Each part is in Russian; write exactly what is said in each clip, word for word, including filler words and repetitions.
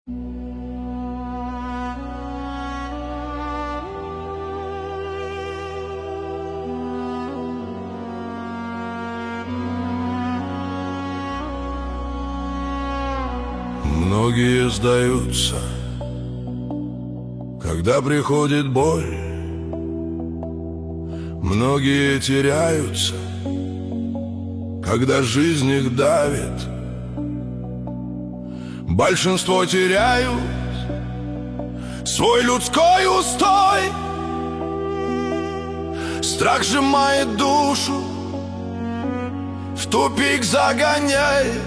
Многие сдаются, когда приходит боль. Многие теряются, когда жизнь их давит. Большинство теряют свой людской устой. Страх сжимает душу, в тупик загоняет.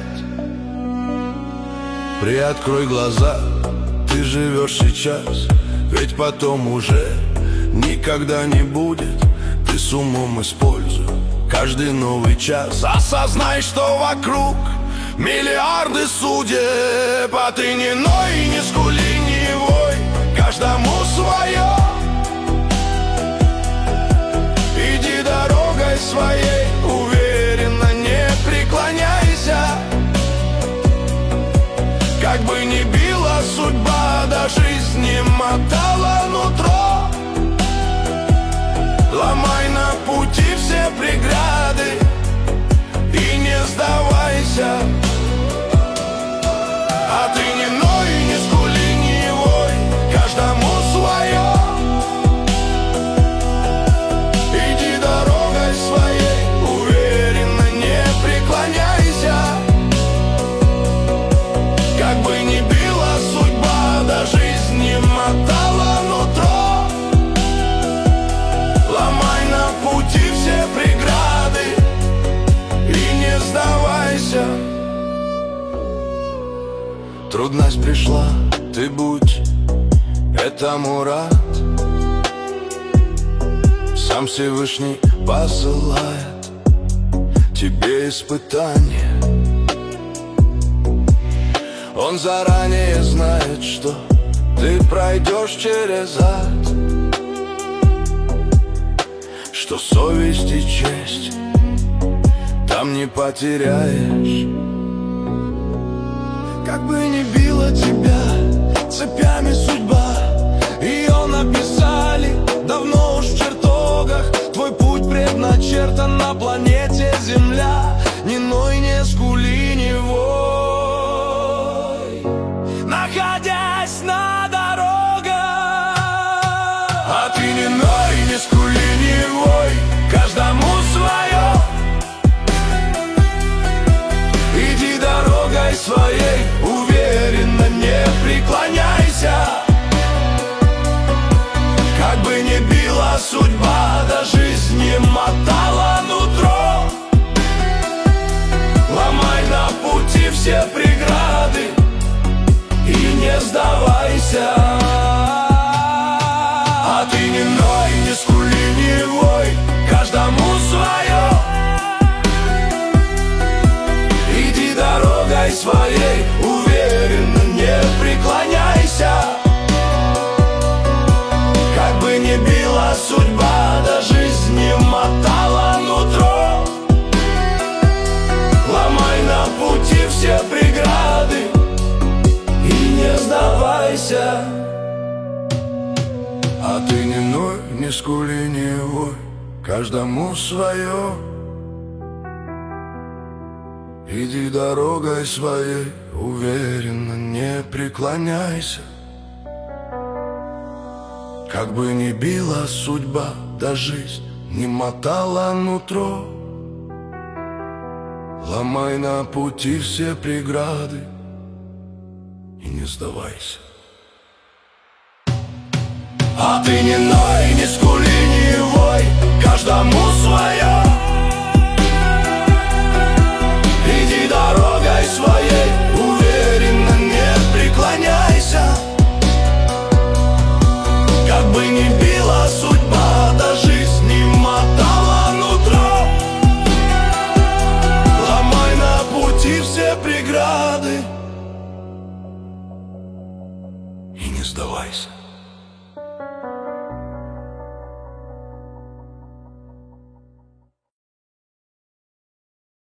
Приоткрой глаза, ты живешь сейчас, ведь потом уже никогда не будет. Ты с умом используй каждый новый час. Осознай, что вокруг миллиарды судеб, а ты не ной, не скули, не вой, каждому свое. Иди дорогой своей, уверенно не преклоняйся. Как бы ни била судьба, да жизнь не мотала нутро, ломай на пути все преграды и не сдавайся. А ты не ной, не скули, не вой, каждому свое. Иди дорогой своей, уверенно не преклоняйся. Как бы ни била судьба, да жизнь не мотала нутро, ломай на пути все преграды и не сдавайся. Трудность пришла, ты будь этому рад. Сам Всевышний посылает тебе испытания. Он заранее знает, что ты пройдешь через ад, что совесть и честь там не потеряешь. Как бы ни била тебя цепями судьба, ее написали давно уж в чертогах. Твой путь предначертан на планете Земля. Ни ной, не скули, не вой, находясь на дорогах. А ты не ной, не скули, не вой, каждому свое. Иди дорогой своей, уверенно не преклоняйся. Как бы ни била судьба, да жизнь не мотала нутро, ломай на пути все преграды и не сдавайся. А ты не ной, не скули, не вой, каждому свое. Иди дорогой своей, уверенно не преклоняйся. Как бы ни била судьба, да жизнь не мотала нутро, ломай на пути все преграды и не сдавайся. А ты не ной, не скули, не вой, каждому свое. Иди дорогой своей, уверенно не преклоняйся. Как бы ни била судьба, да жизнь не мотала нутро, ломай на пути все преграды и не сдавайся. А ты не ной, не скули, не вой, каждому свое. Иди дорогой своей, уверенно не преклоняйся. Как бы ни била судьба, да жизнь не мотала нутро, ломай на пути все преграды и не сдавайся.